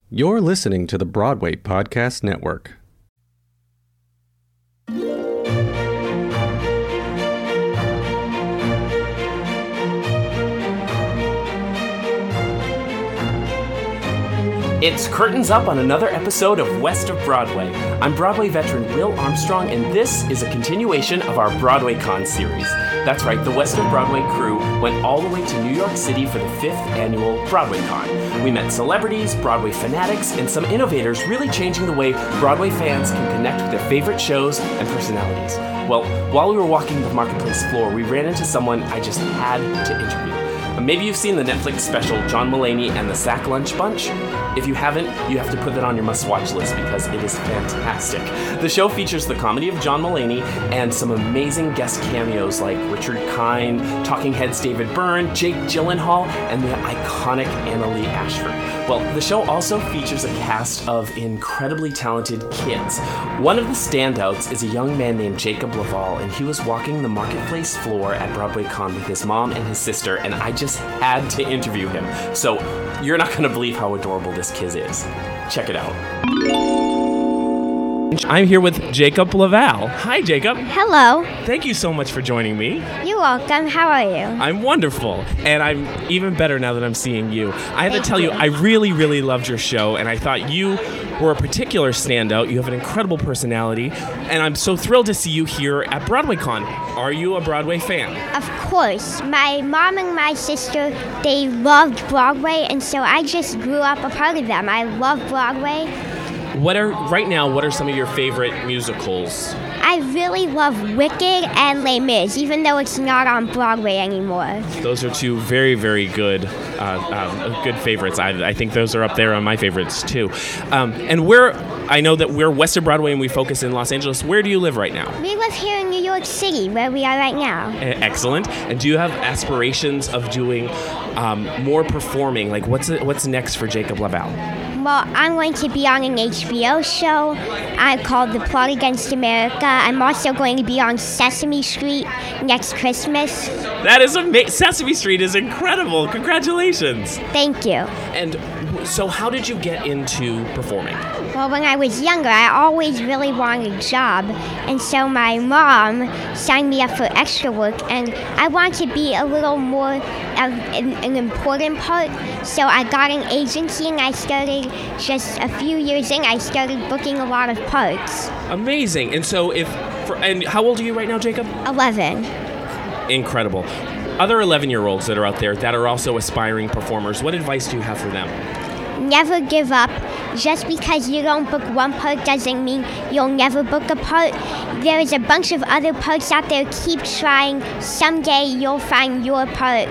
You're listening to the Broadway Podcast Network. It's curtains up on another episode of West of Broadway. I'm Broadway veteran Will Armstrong, and this is a continuation of our BroadwayCon series. That's right, the West of Broadway crew went all the way to New York City for the 5th annual BroadwayCon. We met celebrities, Broadway fanatics, and some innovators really changing the way Broadway fans can connect with their favorite shows and personalities. Well, while we were walking the marketplace floor, we ran into someone I just had to interview. Maybe you've seen the Netflix special John Mulaney and the Sack Lunch Bunch. If you haven't, you have to put that on your must-watch list because it is fantastic. The show features the comedy of John Mulaney and some amazing guest cameos like Richard Kind, Talking Heads' David Byrne, Jake Gyllenhaal, and the iconic Anna Lee Ashford. Well, the show also features a cast of incredibly talented kids. One of the standouts is a young man named Jacob Laval, and he was walking the marketplace floor at BroadwayCon with his mom and his sister, and I just had to interview him. So you're not going to believe how adorable this kid is. Check it out. I'm here with Jacob Laval. Hi, Jacob. Hello. Thank you so much for joining me. You're welcome. How are you? I'm wonderful, and I'm even better now that I'm seeing you. I have to tell you, I really, really loved your show, and I thought you were a particular standout. You have an incredible personality, and I'm so thrilled to see you here at BroadwayCon. Are you a Broadway fan? Of course. My mom and my sister, they loved Broadway, and so I just grew up a part of them. I love Broadway. What are some of your favorite musicals? I really love Wicked and Les Mis, even though it's not on Broadway anymore. Those are two very, very good favorites. I think those are up there on my favorites too. I know that we're west of Broadway and we focus in Los Angeles. Where do you live right now? We live here in New York City, where we are right now. Excellent. And do you have aspirations of doing more performing? Like what's next for Jacob Laval? Well, I'm going to be on an HBO show called The Plot Against America. I'm also going to be on Sesame Street next Christmas. That is amazing. Sesame Street is incredible. Congratulations. Thank you. And so how did you get into performing? Well, when I was younger, I always really wanted a job, and so my mom signed me up for extra work, and I wanted to be a little more of an important part, so I got an agency, and I started just a few years in, I started booking a lot of parts. Amazing. And so and how old are you right now, Jacob? 11. Incredible. Other 11-year-olds that are out there that are also aspiring performers, what advice do you have for them? Never give up. Just because you don't book one part doesn't mean you'll never book a part. There is a bunch of other parts out there. Keep trying. Someday you'll find your part.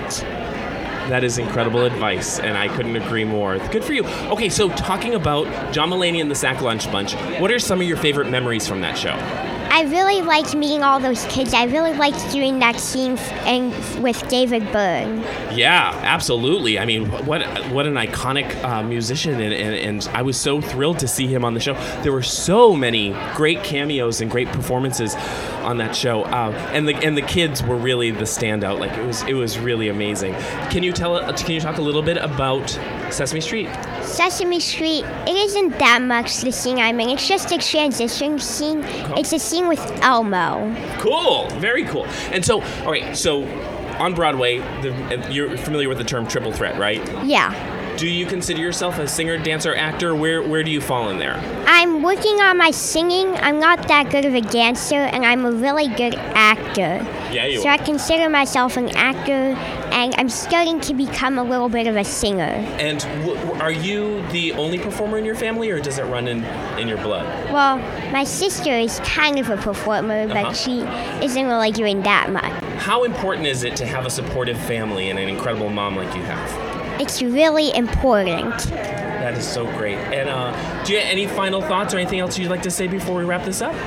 That is incredible advice, and I couldn't agree more. Good for you. Okay, so talking about John Mulaney and the Sack Lunch Bunch, what are some of your favorite memories from that show? I really liked meeting all those kids. I really liked doing that scene with David Byrne. Yeah, absolutely. I mean, what an iconic musician, and I was so thrilled to see him on the show. There were so many great cameos and great performances on that show, and the kids were really the standout. Like it was really amazing. Can you talk a little bit about Sesame Street? Sesame Street, it isn't that much the scene I'm in. It's just a transition scene. Cool. It's a scene with Elmo. Cool. Very cool. And so, all right, so on Broadway, you're familiar with the term triple threat, right? Yeah. Do you consider yourself a singer, dancer, actor? Where do you fall in there? I'm working on my singing. I'm not that good of a dancer, and I'm a really good actor. Yeah, you are. So I consider myself an actor, and I'm starting to become a little bit of a singer. And are you the only performer in your family, or does it run in your blood? Well, my sister is kind of a performer, but she isn't really doing that much. How important is it to have a supportive family and an incredible mom like you have? It's really important. That is so great. And do you have any final thoughts or anything else you'd like to say before we wrap this up?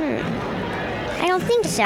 I don't think so.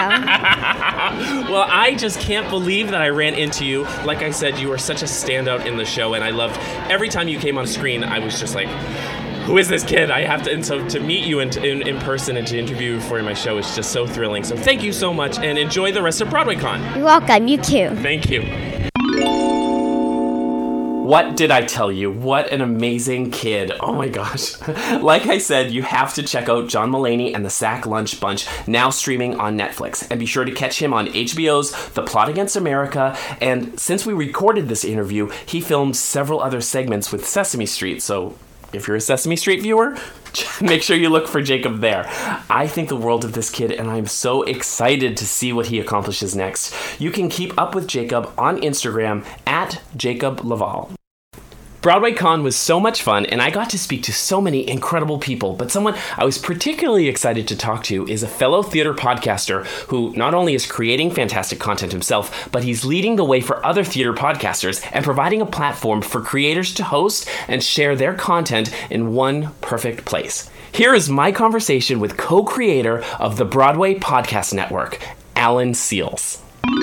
Well, I just can't believe that I ran into you. Like I said, you were such a standout in the show, and I loved every time you came on screen. I was just like, who is this kid? And so to meet you in person and to interview you for my show is just so thrilling. So thank you so much, and enjoy the rest of BroadwayCon. You're welcome. You too. Thank you. What did I tell you? What an amazing kid. Oh my gosh. Like I said, you have to check out John Mulaney and the Sack Lunch Bunch, now streaming on Netflix. And be sure to catch him on HBO's The Plot Against America. And since we recorded this interview, he filmed several other segments with Sesame Street. So if you're a Sesame Street viewer, make sure you look for Jacob there. I think the world of this kid, and I'm so excited to see what he accomplishes next. You can keep up with Jacob on Instagram at Jacob Laval. BroadwayCon was so much fun, and I got to speak to so many incredible people, but someone I was particularly excited to talk to is a fellow theater podcaster who not only is creating fantastic content himself, but he's leading the way for other theater podcasters and providing a platform for creators to host and share their content in one perfect place. Here is my conversation with co-creator of the Broadway Podcast Network, Alan Seales.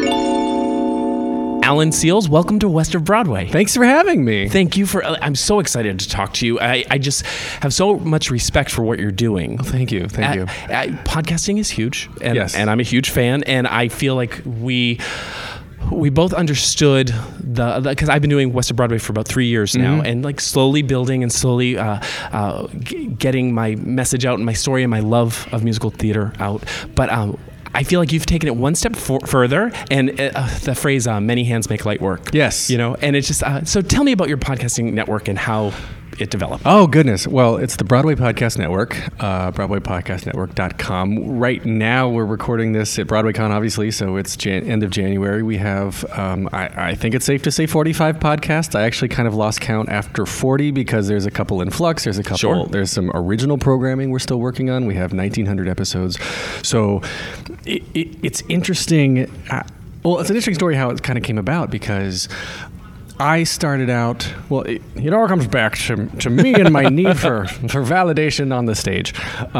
Alan Seales, welcome to West of Broadway. Thanks for having me. Thank you I'm so excited to talk to you. I just have so much respect for what you're doing. Oh, thank you. Podcasting is huge, and, yes. And I'm a huge fan, and I feel like we both understood because I've been doing West of Broadway for about 3 years now, and like slowly building and slowly getting my message out and my story and my love of musical theater out. But I feel like you've taken it one step further, and the phrase "many hands make light work." Yes, and it's just so. Tell me about your podcasting network and how it developed. Oh goodness! Well, it's the Broadway Podcast Network, BroadwayPodcastNetwork.com. Right now, we're recording this at BroadwayCon, obviously, so it's end of January. We have, I think it's safe to say, 45 podcasts. I actually kind of lost count after 40 because there's a couple in flux. There's a couple. Sure. There's some original programming we're still working on. We have 1,900 episodes, so it's interesting. Well, it's an interesting story how it kind of came about because I started out, well, it all comes back to me and my need for validation on the stage.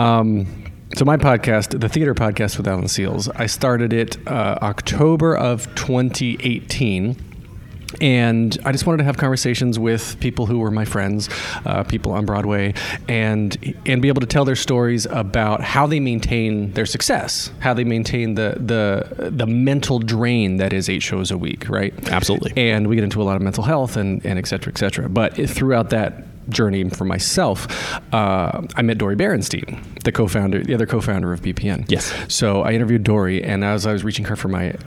So my podcast, the Theater Podcast with Alan Seales, I started it October of 2018. And I just wanted to have conversations with people who were my friends, people on Broadway, and be able to tell their stories about how they maintain their success, how they maintain the mental drain that is 8 shows a week, right? Absolutely. And we get into a lot of mental health and et cetera, et cetera. But throughout that journey for myself, I met Dori Berinstein, the other co-founder of BPN. Yes. So I interviewed Dori, and as I was researching her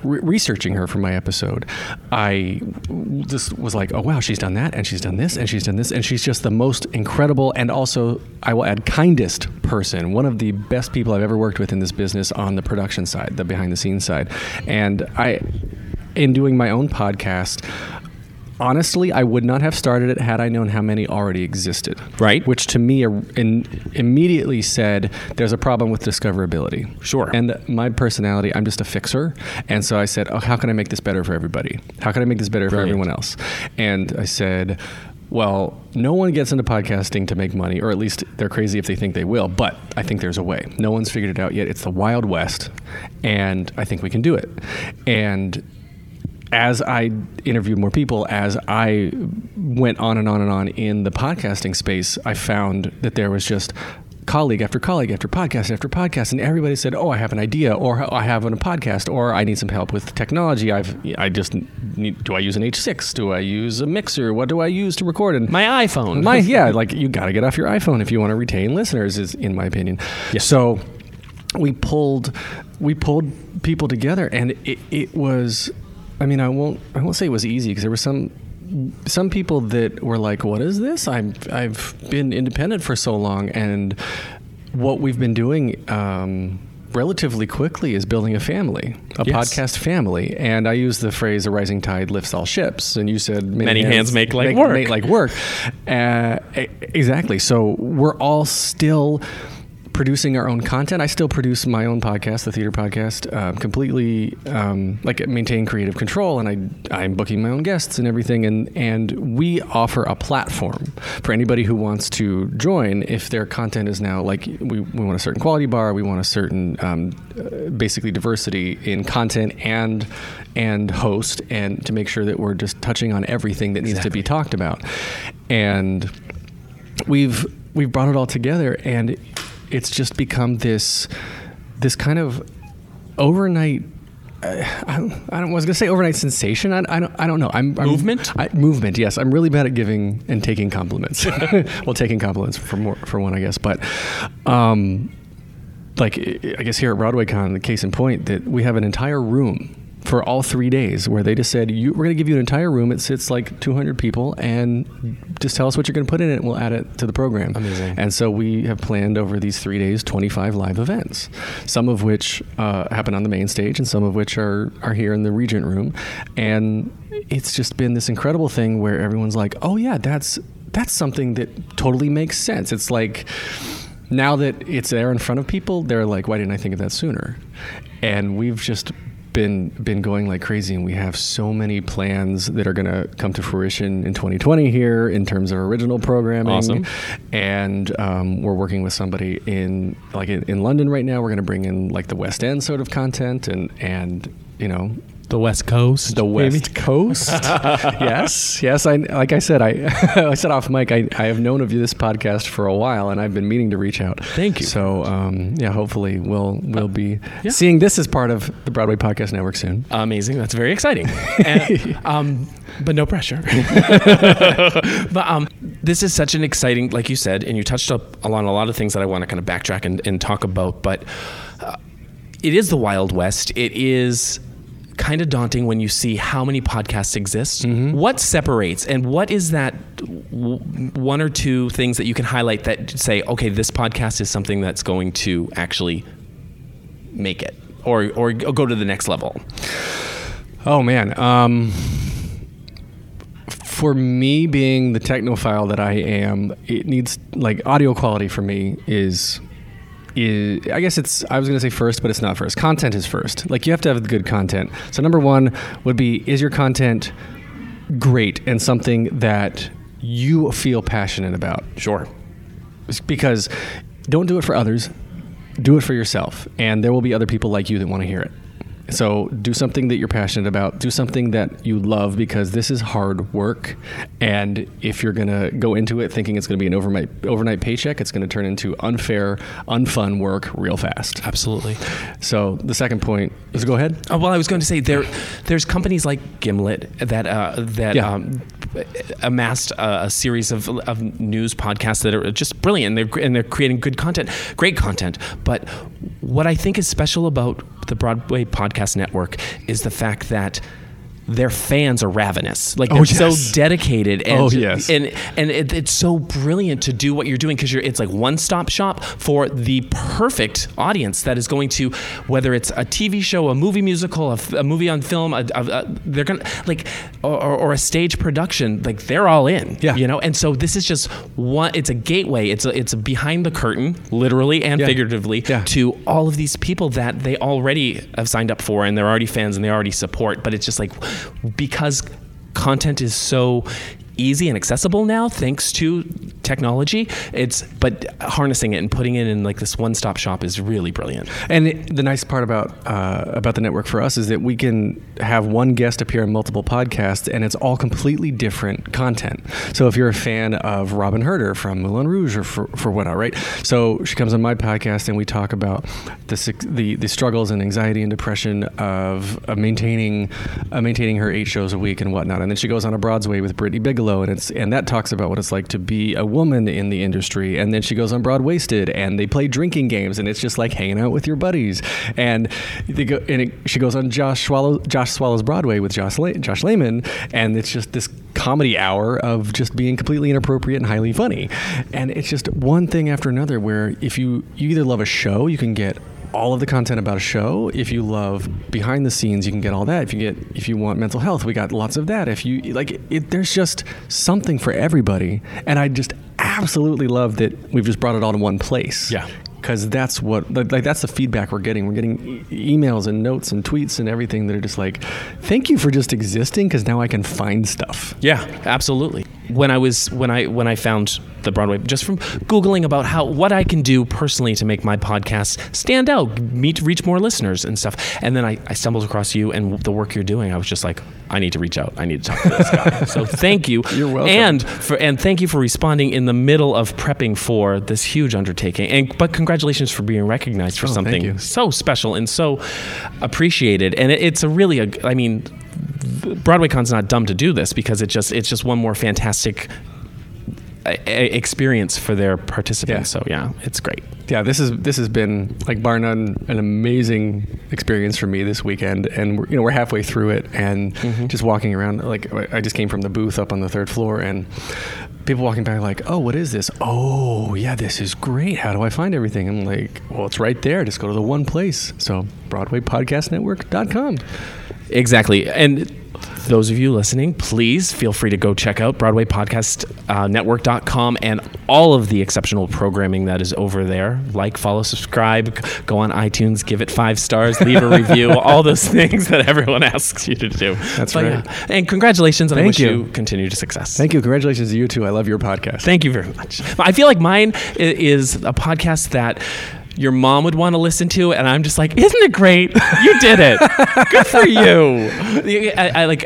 for my episode, I just was like, oh wow, she's done that, and she's done this, and she's done this, and she's just the most incredible, and also, I will add, kindest person, one of the best people I've ever worked with in this business on the production side, the behind the scenes side. And in doing my own podcast, honestly, I would not have started it had I known how many already existed. Right. Which to me immediately said there's a problem with discoverability. Sure. And my personality, I'm just a fixer. And so I said, oh, how can I make this better for everybody? How can I make this better for everyone else? And I said, well, no one gets into podcasting to make money, or at least they're crazy if they think they will, but I think there's a way. No one's figured it out yet. It's the Wild West, and I think we can do it. And as I interviewed more people, as I went on and on and on in the podcasting space, I found that there was just colleague after colleague after podcast, and everybody said, oh, I have an idea, or I have a podcast, or I need some help with technology. Do I use an H6? Do I use a mixer? What do I use to record? And my iPhone. Like you got to get off your iPhone if you want to retain listeners, is in my opinion. Yes. So we pulled people together, and it was, I mean, I won't say it was easy, because there were some people that were like, what is this? I've been independent for so long, and what we've been doing relatively quickly is building a family, podcast family. And I use the phrase, a rising tide lifts all ships. And you said, many hands make light work. Make like work. Exactly. So we're all still producing our own content. I still produce my own podcast, the Theater Podcast, completely maintain creative control, and I'm booking my own guests and everything. And we offer a platform for anybody who wants to join. If their content is now like, we want a certain quality bar, we want a certain basically diversity in content and host, and to make sure that we're just touching on everything that needs to be talked about. And we've brought it all together, and it's just become this kind of overnight I was gonna say overnight sensation. I don't know. Movement? Movement. Yes, I'm really bad at giving and taking compliments. Well, taking compliments for one, I guess. But like I guess here at BroadwayCon, the case in point that we have an entire room for all 3 days where they just said, we're going to give you an entire room. It sits like 200 people, and just tell us what you're going to put in it, and we'll add it to the program. Amazing. And so we have planned over these 3 days 25 live events, some of which happen on the main stage, and some of which are here in the Regent Room. And it's just been this incredible thing where everyone's like, oh yeah, that's something that totally makes sense. It's like, now that it's there in front of people, they're like, why didn't I think of that sooner? And we've just been going like crazy, and we have so many plans that are going to come to fruition in 2020 here in terms of original programming. Awesome. And we're working with somebody in London right now. We're going to bring in like the West End sort of content, and you know, the West Coast. The West Coast. Yes. Like I said, I said off mic, I have known of this podcast for a while, and I've been meaning to reach out. Thank you. So hopefully we'll be seeing this as part of the Broadway Podcast Network soon. Amazing. That's very exciting. And, but no pressure. But this is such an exciting, like you said, and you touched up on a lot of things that I want to kind of backtrack and talk about. But it is the Wild West. It is kind of daunting when you see how many podcasts exist. Mm-hmm. What separates, and what is that one or two things that you can highlight that say, okay, this podcast is something that's going to actually make it or go to the next level? Oh man. For me, being the technophile that I am, it needs, like, audio quality for me is I guess I was going to say first, but it's not first. Content is first. Like, you have to have good content. So number one would be, is your content great and something that you feel passionate about? Sure. Because don't do it for others. Do it for yourself. And there will be other people like you that want to hear it. So do something that you're passionate about. Do something that you love, because this is hard work. And if you're going to go into it thinking it's going to be an overnight paycheck, it's going to turn into unfair, unfun work real fast. Absolutely. So the second point is, go ahead. Well, I was going to say there's companies like Gimlet that amassed a series of news podcasts that are just brilliant, and they're creating good content, great content. But what I think is special about the Broadway Podcast Network is the fact that their fans are ravenous. Like, they're so dedicated, and it's so brilliant to do what you're doing, because it's like one-stop shop for the perfect audience that is going to, whether it's a TV show, a movie musical, a movie on film, they're gonna like, or a stage production. Like, they're all in. Yeah. You know. And so this is just one. It's a gateway. It's a behind the curtain, literally and figuratively, to all of these people that they already have signed up for, and they're already fans, and they already support. But it's just like, because content is so easy and accessible now, thanks to technology, but harnessing it and putting it in like this one-stop shop is really brilliant. And the nice part about the network for us is that we can have one guest appear in multiple podcasts, and it's all completely different content. So if you're a fan of Robin Herder from Moulin Rouge, or for whatnot, right? So she comes on my podcast, and we talk about the struggles and anxiety and depression of maintaining her 8 shows a week and whatnot. And then she goes on a Broadway with Brittany Bigelow, and that talks about what it's like to be a woman in the industry. And then she goes on Broadwasted, and they play drinking games, and it's just like hanging out with your buddies. And she goes on Josh Swallow's Broadway with Josh Lehman, and it's just this comedy hour of just being completely inappropriate and highly funny. And it's just one thing after another, where if you either love a show, you can get all of the content about a show. If you love behind the scenes, you can get all that. If you want mental health, we got lots of that. If you like it, there's just something for everybody. And I just absolutely love that we've just brought it all to one place. Yeah. Because that's that's the feedback we're getting. We're getting emails and notes and tweets and everything that are just like, thank you for just existing, because now I can find stuff. Yeah, absolutely. when I found the Broadway, just from Googling about what I can do personally to make my podcast stand out, reach more listeners and stuff. And then I stumbled across you and the work you're doing. I was just like, I need to reach out. I need to talk to this guy. So thank you. You're welcome. And thank you for responding in the middle of prepping for this huge undertaking. But congratulations for being recognized for something so special and so appreciated. And it's BroadwayCon's not dumb to do this, because it's just one more fantastic experience for their participants. So it's great. Yeah, this has been, like, bar none, an amazing experience for me this weekend, and we're halfway through it, and just walking around, like, I just came from the booth up on the 3rd floor, and people walking by like, oh, what is this? Oh, yeah, this is great. How do I find everything? I'm like, well, it's right there. Just go to the one place. So BroadwayPodcastNetwork.com. Exactly. And those of you listening, please feel free to go check out BroadwayPodcastNetwork.com and all of the exceptional programming that is over there. Like, follow, subscribe, go on iTunes, give it 5 stars, leave a review, all those things that everyone asks you to do. That's right. Yeah. And congratulations, and I wish you continued success. Thank you. Congratulations to you, too. I love your podcast. Thank you very much. I feel like mine is a podcast that your mom would want to listen to, and I'm just like, isn't it great? You did it. Good for you. I like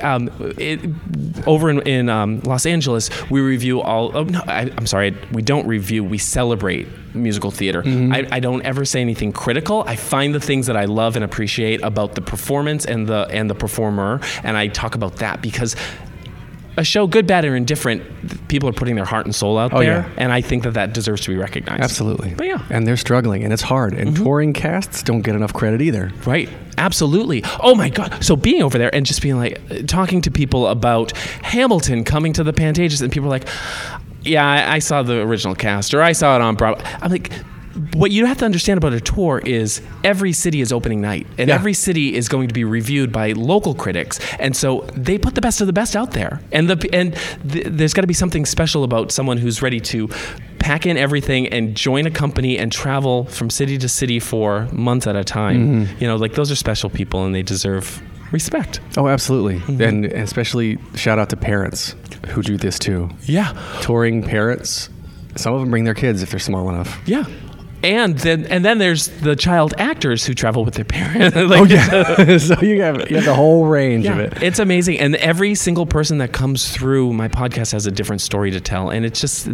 over in Los Angeles, we review I'm sorry, we don't review, we celebrate musical theater. I don't ever say anything critical. I find the things that I love and appreciate about the performance and the performer, and I talk about that, because a show, good, bad, or indifferent, people are putting their heart and soul out there, and I think that deserves to be recognized. Absolutely. But and they're struggling, and it's hard, and touring casts don't get enough credit either. Right. Absolutely. Oh my God. So being over there and just being like, talking to people about Hamilton coming to the Pantages, and people are like, yeah, I saw the original cast, or I saw it on Broadway. I'm like, what you have to understand about a tour is every city is opening night, and every city is going to be reviewed by local critics, and so they put the best of the best out there. And there's got to be something special about someone who's ready to pack in everything and join a company and travel from city to city for months at a time. Like, those are special people, and they deserve respect. Oh, absolutely. And especially shout out to parents who do this too. Yeah. Touring parents. Some of them bring their kids if they're small enough. Yeah. And then there's the child actors who travel with their parents. So you have the whole range of it. It's amazing, and every single person that comes through my podcast has a different story to tell, and it's just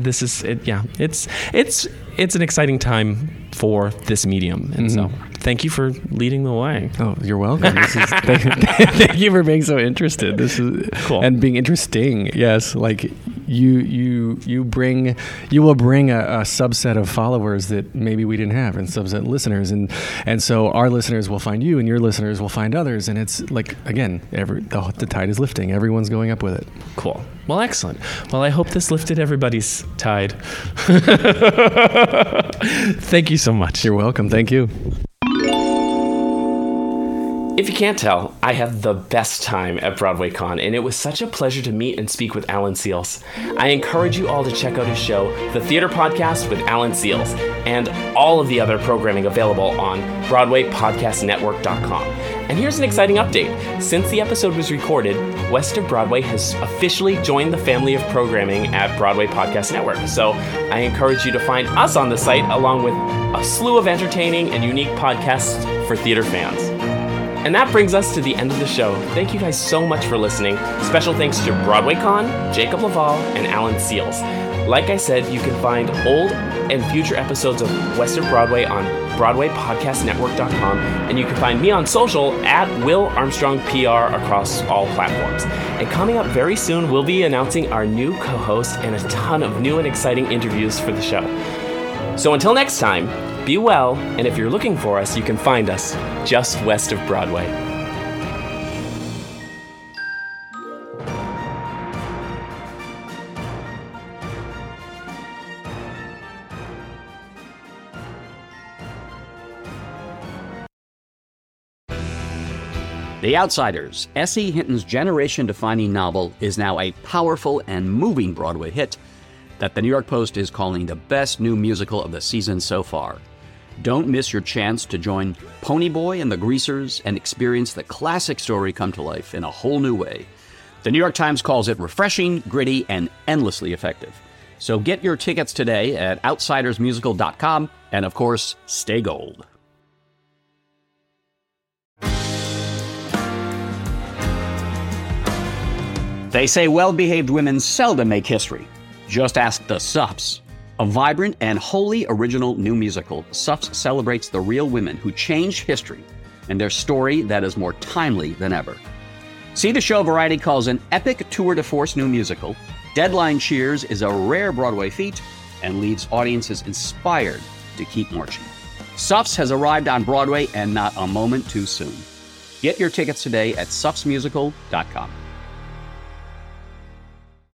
it's an exciting time for this medium, and so thank you for leading the way. Oh, you're welcome. Thank you for being so interested. This is cool, and being interesting. Yes, like you will bring a subset of followers that maybe we didn't have, and subset of listeners, and so our listeners will find you, and your listeners will find others, and it's like, again, the tide is lifting. Everyone's going up with it. Cool. Well, excellent. Well, I hope this lifted everybody's tide. Thank you so much. You're welcome. Thank you. If you can't tell, I had the best time at BroadwayCon, and it was such a pleasure to meet and speak with Alan Seales. I encourage you all to check out his show, The Theater Podcast with Alan Seales, and all of the other programming available on BroadwayPodcastNetwork.com. And here's an exciting update. Since the episode was recorded, West of Broadway has officially joined the family of programming at Broadway Podcast Network. So I encourage you to find us on the site, along with a slew of entertaining and unique podcasts for theater fans. And that brings us to the end of the show. Thank you guys so much for listening. Special thanks to BroadwayCon, Jacob Laval, and Alan Seales. Like I said, you can find old and future episodes of West of Broadway on BroadwayPodcastNetwork.com, and you can find me on social at Will Armstrong PR across all platforms. And coming up very soon, we'll be announcing our new co-host and a ton of new and exciting interviews for the show. So until next time, be well, and if you're looking for us, you can find us just west of Broadway. The Outsiders, S.E. Hinton's generation-defining novel, is now a powerful and moving Broadway hit that the New York Post is calling the best new musical of the season so far. Don't miss your chance to join Ponyboy and the Greasers and experience the classic story come to life in a whole new way. The New York Times calls it refreshing, gritty, and endlessly effective. So get your tickets today at outsidersmusical.com, and of course, stay gold. They say well-behaved women seldom make history. Just ask the Suffs. A vibrant and wholly original new musical, Suffs celebrates the real women who changed history and their story that is more timely than ever. See the show Variety calls an epic tour de force new musical. Deadline cheers is a rare Broadway feat and leaves audiences inspired to keep marching. Suffs has arrived on Broadway, and not a moment too soon. Get your tickets today at suffsmusical.com.